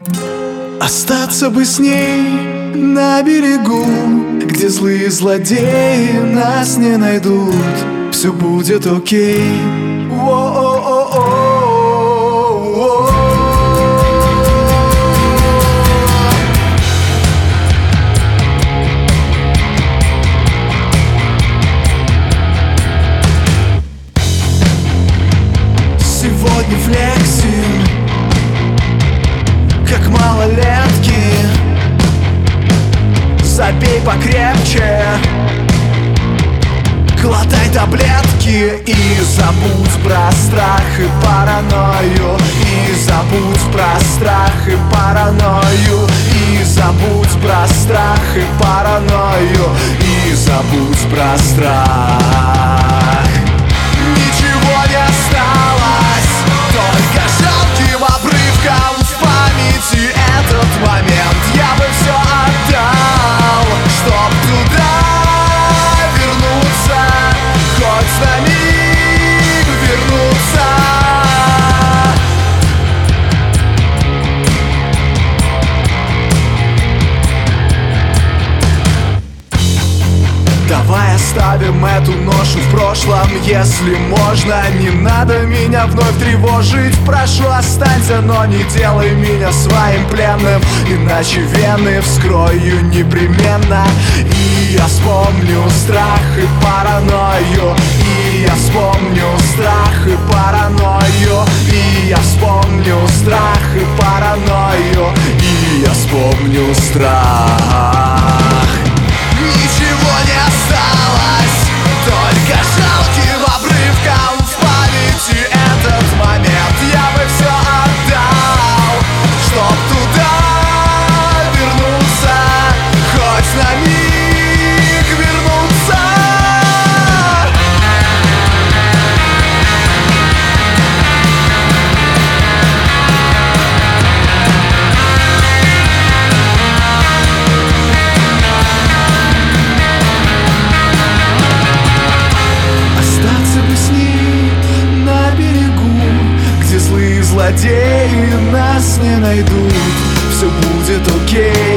Остаться бы с ней на берегу, где злые злодеи нас не найдут. Все будет окей. Сегодня флексим, как малолетки. Забей покрепче, глотай таблетки и забудь про страх и паранойю. И забудь про страх и паранойю. И забудь про страх и паранойю. И забудь про страх. Ничего не осталось, только жалким обрывком в памяти этот момент. Я бы все отдал, чтоб туда вернуться, хоть на миг вернуться. Давай оставим эту ношу в прошлом, если можно. Не надо меня вновь тревожить. Прошу, останься, но не делай меня своим пленным, иначе вены вскрою непременно. И я вспомню страх и паранойю. И я вспомню страх и паранойю. И я вспомню страх и паранойю. И я вспомню страх. Ничего не осталось, только жалким обрывком в памяти этот момент. Я бы все отдал, чтоб туда вернуться, хоть на миг вернуться. Злые злодеи нас не найдут. Все будет окей.